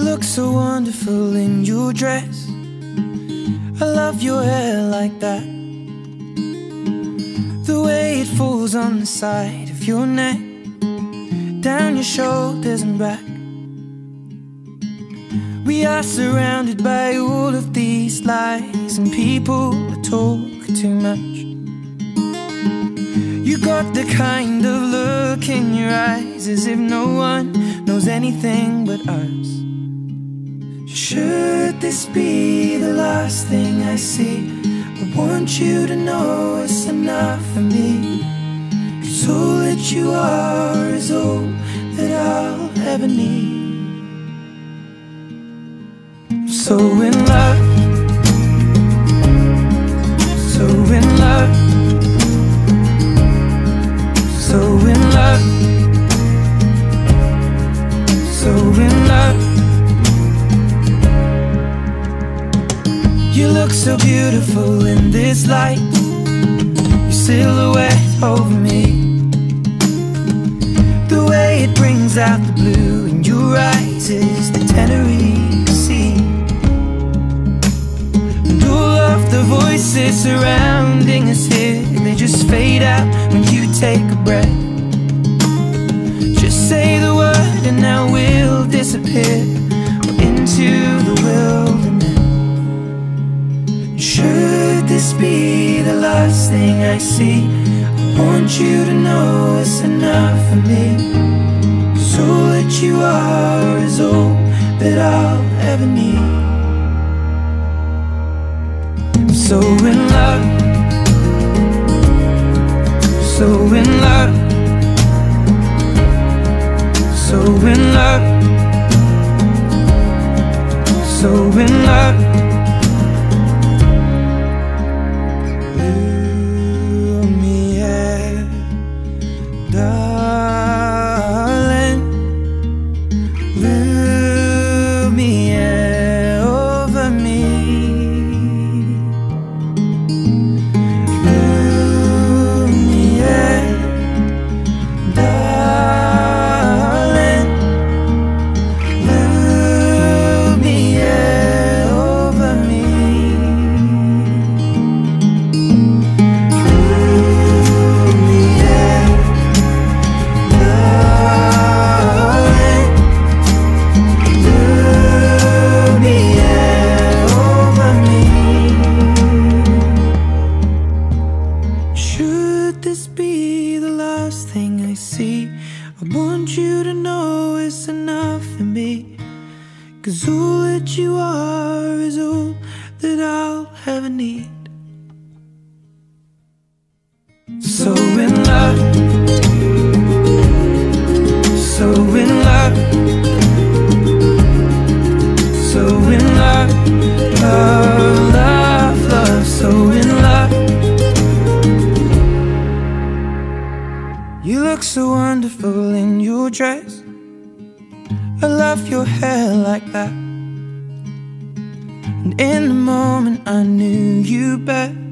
look so wonderful in your dress. I love your hair like that, the way it falls on the side of your neck, down your shoulders and back. We are surrounded by all of these lies, and people that talk too much. You got the kind of look in your eyes as if no one knows anything but us. Should this be the last thing I see, I want you to know it's enough for me. 'Cause all that you are is all that I'll ever need. I'm so in love, so in love, so in love, so in love. You look so beautiful in this light, your silhouette over me, the way it brings out the blue in your eyes is the Tenerife Sea. And all of the voices surrounding us here, they just fade out when you take a breath. Just say the word and now we'll disappear into the wilderness. Should this be the last thing I see, I want you to know it's enough for me. 'Cause all that you are is all that I'll ever need. I'm so in love, so in love, so in love, so in love. Darling, Lumiere over me, Lumiere, darling, Lumiere over me. Should this be the last thing I see, I want you to know it's enough for me. 'Cause all that you are is all that I'll ever need. So in love, so in love, so in love, love, love, love, so in love. You look so wonderful in your dress. I love your hair like that. And in the moment I knew you best.